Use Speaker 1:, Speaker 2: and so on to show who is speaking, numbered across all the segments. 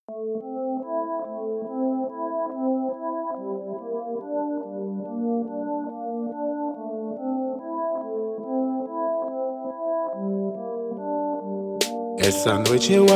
Speaker 1: Essa noite eu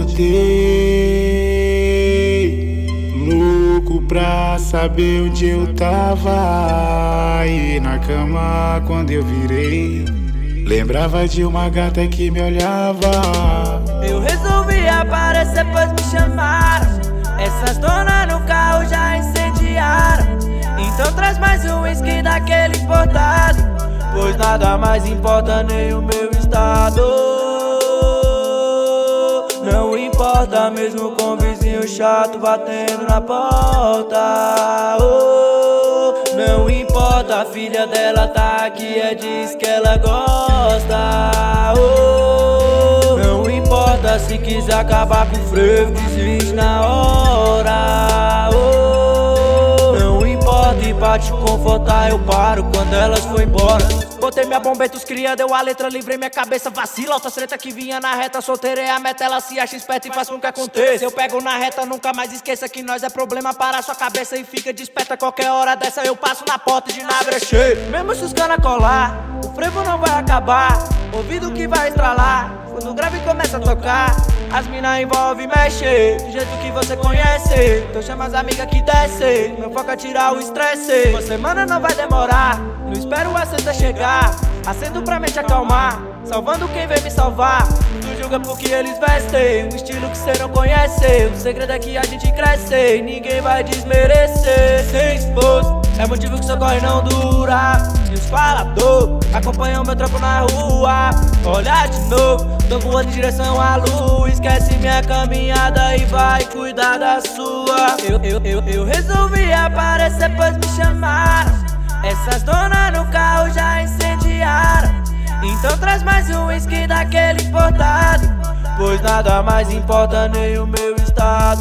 Speaker 1: acordei louco pra saber onde eu tava. E na cama quando eu virei, lembrava de uma gata que me olhava.
Speaker 2: Eu resolvi aparecer pois me chamaram. Essas donas no carro já incendiaram. Então traz mais um whisky daquele importado, pois nada mais importa nem o meu estado. Não importa mesmo com o vizinho chato batendo na porta. Oh, não importa, a filha dela tá aqui, diz que ela gosta. Oh, não importa, se quiser acabar com o frevo, desiste na hora. Oh, não importa, e pra te confortar eu paro quando elas for embora. Botei minha bombeta, os cria, deu a letra, livrei minha cabeça, vacila. Outras treta que vinha na reta, solteirei a meta, ela se acha esperta e faz com que aconteça. Eu pego na reta, nunca mais esqueça que nós é problema para sua cabeça e fica desperta. Qualquer hora dessa eu passo na porta de nada é cheio. Mesmo se os cana colar, o frevo não vai acabar, ouvido que vai estralar quando o grave começa a tocar. As mina envolve e mexe do jeito que você conhece, então chama as amigas que desce. Meu foco é tirar o estresse. Uma semana não vai demorar, não espero a sexta chegar. Acendo pra mente acalmar, salvando quem veio me salvar. Tu julga porque eles vestem um estilo que cê não conhece. O segredo é que a gente cresce e ninguém vai desmerecer. Sem esforço, é motivo que seu corre não dura. E os falador acompanham meu trampo na rua. Olha de novo, tô voando em direção à luz. Esquece minha caminhada e vai cuidar da sua. Eu resolvi aparecer pois me chamaram. Essas donas no carro já incendiaram. Então traz mais um whisky daquele importado, pois nada mais importa nem o meu estado.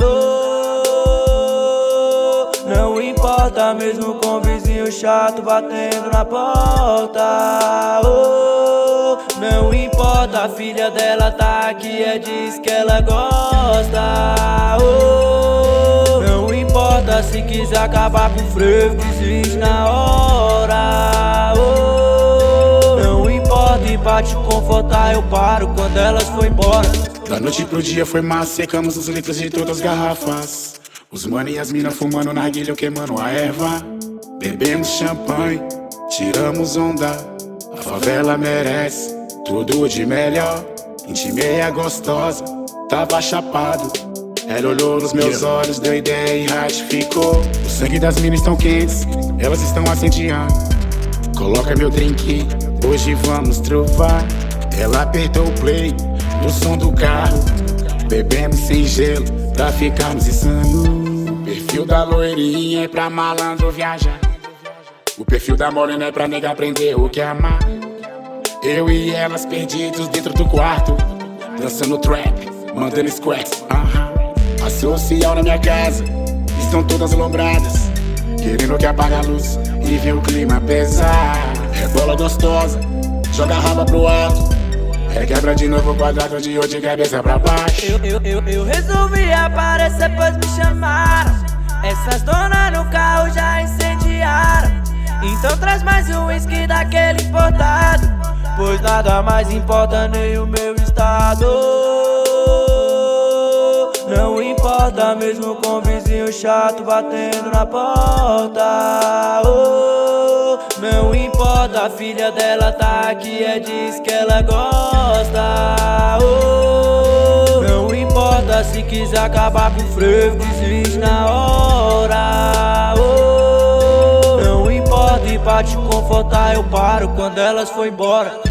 Speaker 2: Não importa mesmo com o vizinho chato batendo na porta. Oh, não importa, a filha dela tá aqui, diz que ela gosta. Oh, não importa, se quiser acabar com o frevo, desiste na hora. Oh, não importa, e pra te confortar eu paro quando elas for embora.
Speaker 1: Da noite pro dia foi massa, secamos os litros de todas as garrafas. Os mano e as mina fumando narguilha, queimando a erva. Bebemos champanhe, tiramos onda. A favela merece tudo de melhor. Intimeia gostosa, tava chapado. Ela olhou nos meus olhos, deu ideia e ratificou. O sangue das minas estão quentes, elas estão acendiando. Coloca meu drink, hoje vamos trovar. Ela apertou o play no som do carro. Bebemos sem gelo pra ficarmos insano. O perfil da loirinha é pra malandro viajar. O perfil da morena é pra nega aprender o que é amar. Eu e elas perdidos dentro do quarto, dançando trap, mandando squats. A social na minha casa, estão todas alombradas, querendo que apague a luz e ver o clima pesar. Rebola gostosa, joga a raba pro alto, requebra de novo o quadrado de hoje, cabeça pra baixo.
Speaker 2: Eu resolvi aparecer pois me chamaram. Essas donas no carro já incendiaram. Então traz mais um whisky daquele importado, pois nada mais importa nem o meu estado. Não importa mesmo com o vizinho chato batendo na porta. Oh, não importa, a filha dela tá aqui, diz que ela gosta. Oh, não importa, se quiser acabar com o frevo, desiste na hora. Oh, não importa, e pra te confortar eu paro quando elas for embora.